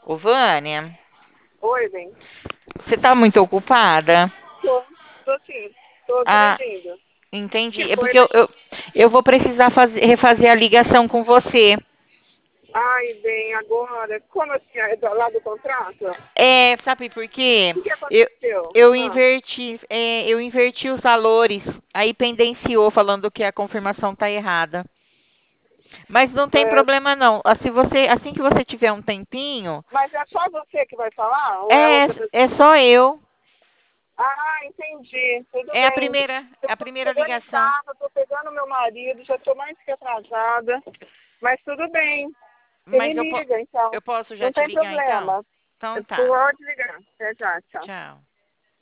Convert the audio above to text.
Ô, Vânia, Oi, bem. você tá muito ocupada? Tô sim. Tô Ah, dirigindo. entendi. Que É foi, porque bem? eu vou precisar refazer a ligação com você. Ai, bem, agora, como assim, é lá do contrato? O É, sabe por quê? que Eu, aconteceu? eu inverti os valores. Aí pendenciou falando que a confirmação tá errada. Mas não tem É, problema não. Assim que você tiver um tempinho, mas é só você que vai falar? Ou é outra pessoa? é só eu. Ah, entendi. Tudo É bem. é Eu a tô primeira chegando em ligação. casa, tô pegando meu marido, já tô mais que atrasada. Mas tudo bem. Você me Mas liga, então. eu posso já Não te tem ligar então? problema. Então tá. Pode ligar. Até já, tchau. Tchau.